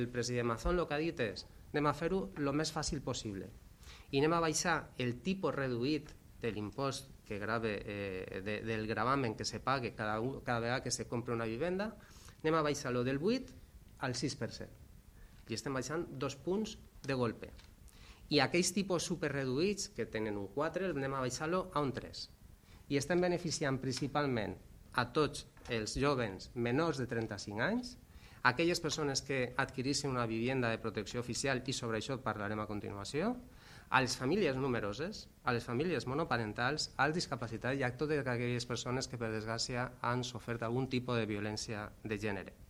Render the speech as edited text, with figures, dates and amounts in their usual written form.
El president Mazón el que ha dit és anem a fer-ho el més fàcil possible i anem a baixar el tipus reduït de l'impost que grave, del gravamen que se pague cada vegada que se compra una vivenda, anem a baixar-lo del 8 al 6%. I estem baixant 2 punts de golpe. I aquells tipus superreduïts que tenen un 4 anem a baixar-lo a un 3. I estem beneficiant principalment a tots els joves menors de 35 anys, aquelles persones que adquirissin una vivenda de protecció oficial, i sobre això parlarem a continuació, a les famílies numeroses, a les famílies monoparentals, als discapacitats i a totes aquelles persones que per desgràcia han sofert algun tipus de violència de gènere.